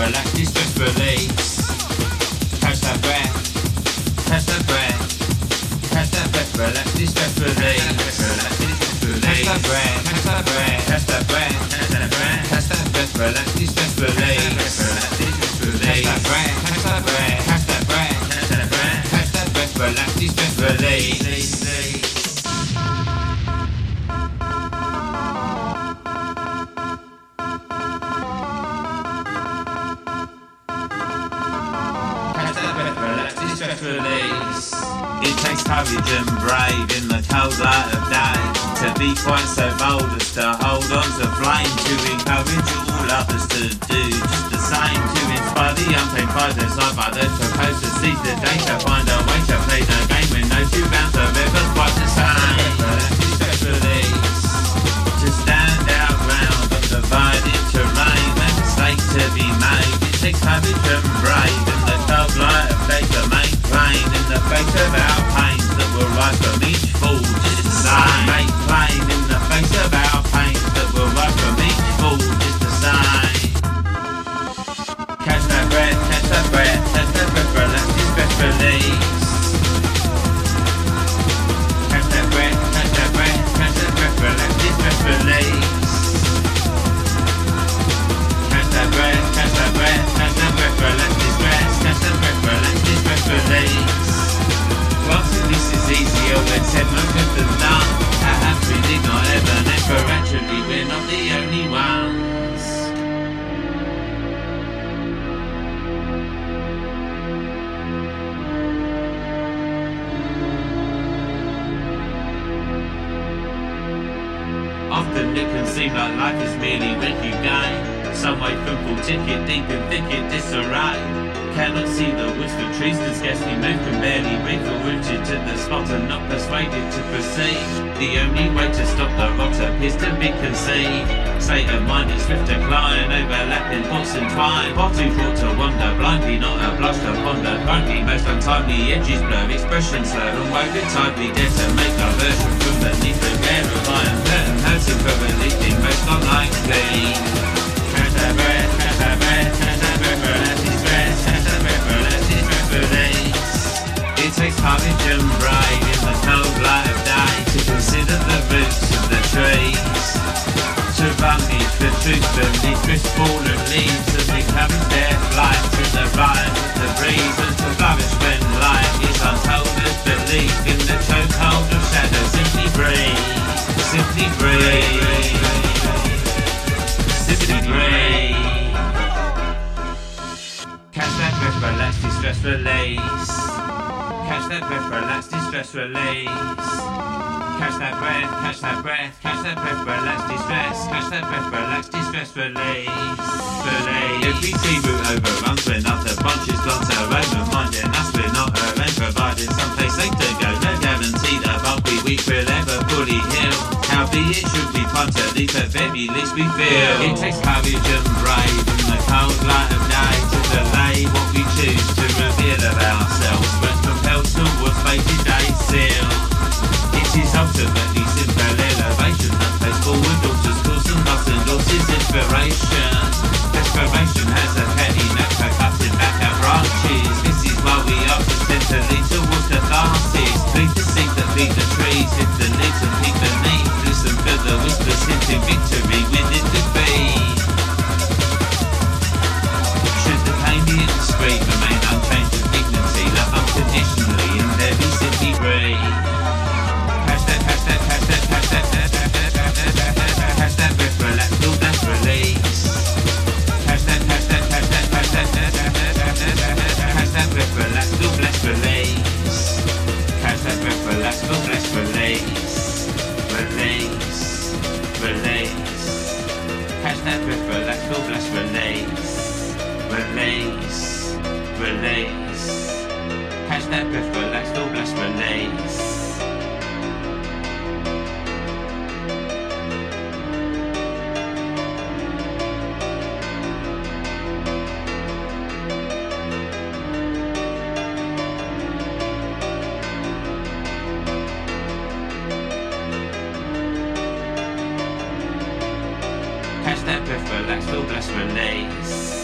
relax, distress, release. Catch that breath, catch that breath, catch that breath, relax, distress, release. Catch that breath, catch that breath, catch that breath, catch that breath, catch that breath, relax, distress, release. Catch that breath, catch that breath, catch that breath, catch that breath, catch that breath, relax, distress, release. Release. It takes courage and brave in the cold light of day to be quite so bold as to hold on to flame, to encourage all others to do just the same, to inspire the unpaid fighters side by those proposed to seize the day, to find a way to play the game when no two rounds are ever quite the same. Release. To stand our ground on divided terrain, no mistake to be made. It takes courage and brave in the cold light of day to make plain in the face of our pains that will rise from each fall just the same. Make plain in the face of our pains that will rise from each fall just the same. Catch that breath, catch that breath, catch that breath, relax, distress, release. Catch that breath, catch that breath, catch that breath, relax, distress, release. Catch that breath, catch that breath, catch that breath, relax, distress, catch that breath, relax, distress, release. Whilst this is easier when said, most of them done. Perhaps we did not ever never, actually we're not the only ones. Often it can seem like life is merely when you gain some way from full ticket, deep in thicket disarray. Cannot see the woods for trees, can scarcely move, can barely breathe, or rooted to the spot and not persuaded to proceed. The only way to stop the rot appears to be conceived. State of mind is swift decline, overlapping thoughts entwined. Bottom brought to wander blindly, not obliged to ponder. Currently most untimely edges blur, expression slur and woven tightly, dare to make diversion from beneath the glare of iron curtain, hurting for relieving most unlikely. Catch that breath, catch that breath, catch that breath, relax his stress, catch that breath, relax his stress, release. It takes courage and brave in the cold light of day to consider the roots of the trees, to rummage for truth beneath crisp fallen leaves, and encourage their flight to the rise of the breeze, and to flourish when life is untold as belief in the chokehold of shadow. Simply breathe, simply breathe. Catch that breath, relax, distress, release. Catch that breath, relax, distress, release. Catch that breath, catch that breath, catch that breath, relax, distress. Catch that breath, relax, distress, release. Release. Every tea route overruns when other bunches blunt our own mind, and us we're not her own, providing someplace safe to go. No guarantee that bumpy week will ever fully heal. Howbeit should we punt at least, at very least we feel. It takes courage and brave in the cold light of day to delay what we choose to reveal of ourselves when compelled towards fated days still. It is ultimately simple elevation that plays forward daughters, course and loss and losses inspiration. Desperation has a petty neck for cutting back our branches. This is why we are tend to lead towards catharsis. Please the seed that feed the trees, lift the leaves and peep beneath. Listen for the whispers hinting victory within defeat. Should the pain be indiscreet, remain unchanged with dignity, love unconditionally and very simply breathe. Catch that, catch that, catch that, catch that, catch that, catch that breath, relax, feel bless, release. Catch that, catch that, catch that, catch that, catch that breath, relax, feel bless, release. Catch that breath, relax, feel bless, release. Release, release. Catch that breath, relax, feel bless, release. Release, release. Catch that breath, relax, feel bless, release. Catch that breath, relax, feel bless, release.